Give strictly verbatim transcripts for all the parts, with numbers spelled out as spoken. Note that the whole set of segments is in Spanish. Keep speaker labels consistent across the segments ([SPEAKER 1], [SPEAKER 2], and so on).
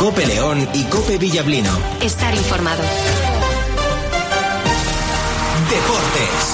[SPEAKER 1] COPE León y COPE Villablino.
[SPEAKER 2] Estar informado.
[SPEAKER 1] Deportes.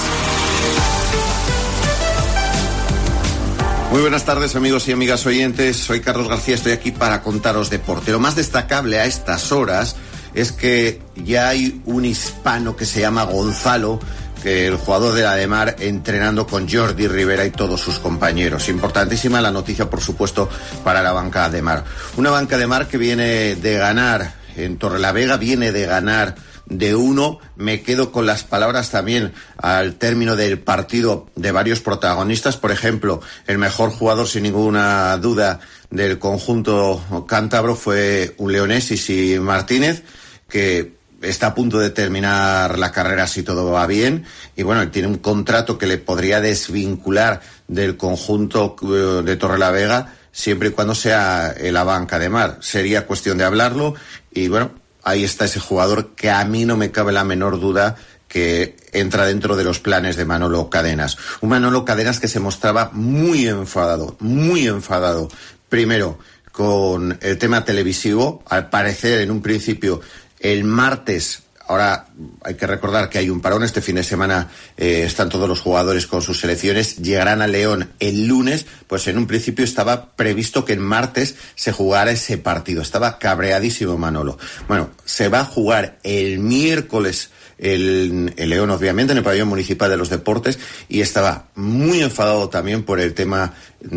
[SPEAKER 3] Muy buenas tardes, amigos y amigas oyentes. Soy Carlos García, estoy aquí para contaros deporte. Lo más destacable a estas horas es que ya hay un hispano que se llama Gonzalo, que el jugador de la de Mar, entrenando con Jordi Rivera y todos sus compañeros. Importantísima la noticia, por supuesto, para la banca de Mar. Una banca de Mar que viene de ganar en Torrelavega, viene de ganar de uno. Me quedo con las palabras también al término del partido de varios protagonistas. Por ejemplo, el mejor jugador, sin ninguna duda, del conjunto cántabro fue un leonés, Isi Martínez, que está a punto de terminar la carrera si todo va bien, y bueno, él tiene un contrato que le podría desvincular del conjunto de Torrelavega siempre y cuando sea en la banca de Mar. Sería cuestión de hablarlo, y bueno, ahí está ese jugador que a mí no me cabe la menor duda que entra dentro de los planes de Manolo Cadenas. Un Manolo Cadenas que se mostraba muy enfadado, muy enfadado, primero con el tema televisivo. Al parecer, en un principio, el martes, ahora hay que recordar que hay un parón, este fin de semana eh, están todos los jugadores con sus selecciones, llegarán a León el lunes, pues en un principio estaba previsto que el martes se jugara ese partido. Estaba cabreadísimo Manolo. Bueno, se va a jugar el miércoles el, el León, obviamente, en el pabellón municipal de los deportes, y estaba muy enfadado también por el tema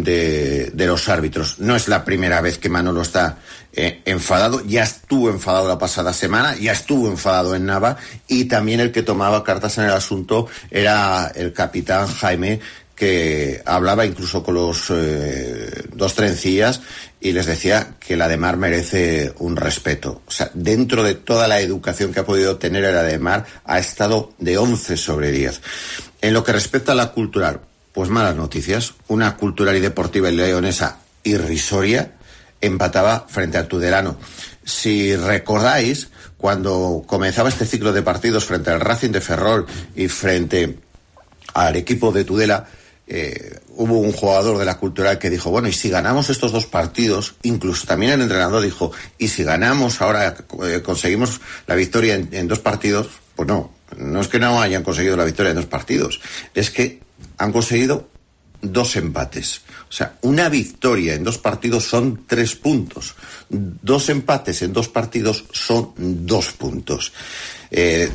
[SPEAKER 3] de, de los árbitros. No es la primera vez que Manolo está eh, enfadado, ya estuvo enfadado la pasada semana, ya estuvo enfadado en Nava, y también el que tomaba cartas en el asunto era el capitán Jaime, que hablaba incluso con los eh, dos trencillas y les decía que la de Mar merece un respeto. O sea, dentro de toda la educación que ha podido tener la de Mar, ha estado de once sobre diez. En lo que respecta a la cultural, pues malas noticias. Una cultural y deportiva y leonesa irrisoria empataba frente al Tudelano. Si recordáis, cuando comenzaba este ciclo de partidos frente al Racing de Ferrol y frente al equipo de Tudela, Eh, hubo un jugador de la cultural que dijo, bueno, y si ganamos estos dos partidos, incluso también el entrenador dijo, y si ganamos ahora, eh, conseguimos la victoria en, en dos partidos. Pues no, no es que no hayan conseguido la victoria en dos partidos, es que han conseguido dos empates. O sea, una victoria en dos partidos son tres puntos, dos empates en dos partidos son dos puntos. Eh,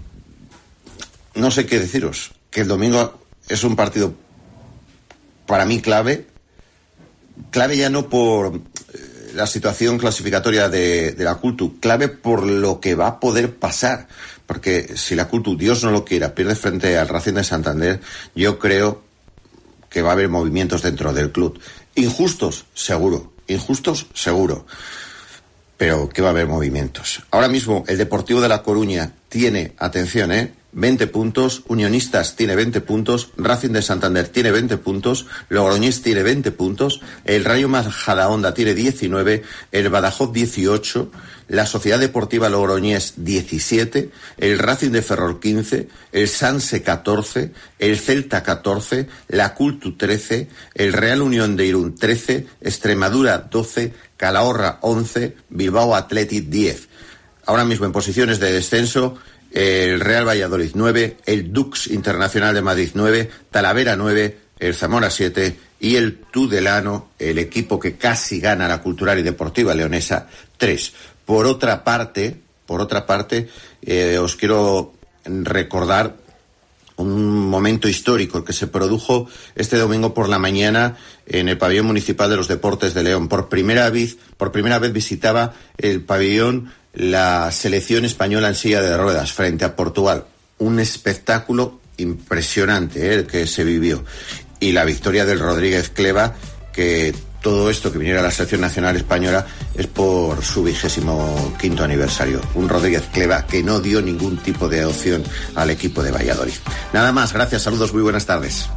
[SPEAKER 3] no sé qué deciros, que el domingo es un partido para mí clave, clave ya no por la situación clasificatoria de, de la Cultu, clave por lo que va a poder pasar, porque si la Cultu, Dios no lo quiera, pierde frente al Racing de Santander, yo creo que va a haber movimientos dentro del club. Injustos, seguro, injustos, seguro, pero que va a haber movimientos. Ahora mismo el Deportivo de La Coruña tiene, atención, eh, veinte puntos, Unionistas tiene veinte puntos, Racing de Santander tiene veinte puntos, Logroñés tiene veinte puntos, el Rayo Majadahonda tiene diecinueve, el Badajoz dieciocho, la Sociedad Deportiva Logroñés diecisiete, el Racing de Ferrol quince, el Sanse catorce, el Celta catorce, la Cultu trece, el Real Unión de Irún trece, Extremadura doce, Calahorra once, Bilbao Athletic diez. Ahora mismo en posiciones de descenso, el Real Valladolid nueve, el Dux Internacional de Madrid nueve, Talavera nueve, el Zamora siete y el Tudelano, el equipo que casi gana la Cultural y Deportiva Leonesa, tres. Por otra parte, por otra parte, eh, os quiero recordar un momento histórico que se produjo este domingo por la mañana en el pabellón municipal de los Deportes de León. Por primera vez, por primera vez visitaba el pabellón la selección española en silla de ruedas frente a Portugal. Un espectáculo impresionante, ¿eh?, el que se vivió. Y la victoria del Rodríguez Cleva, que todo esto que viniera a la selección nacional española es por su vigésimo quinto aniversario. Un Rodríguez Cleva que no dio ningún tipo de opción al equipo de Valladolid. Nada más, gracias, saludos, muy buenas tardes.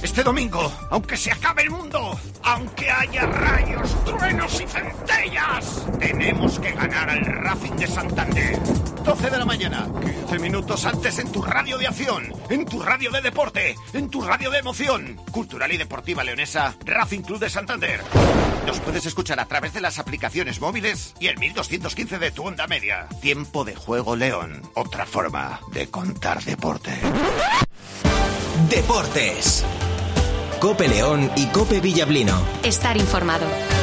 [SPEAKER 2] Este domingo, aunque se acabe el mundo, aunque haya rayos, truenos y centellas, tenemos que ganar al Racing de Santander. doce de la mañana, quince minutos antes en tu radio de acción, en tu radio de deporte, en tu radio de emoción. Cultural y deportiva leonesa, Racing Club de Santander. Nos puedes escuchar a través de las aplicaciones móviles y el mil doscientos quince de tu onda media. Tiempo de Juego León. Otra forma de contar deporte.
[SPEAKER 1] Deportes. Cope León y Cope Villablino.
[SPEAKER 4] Estar informado.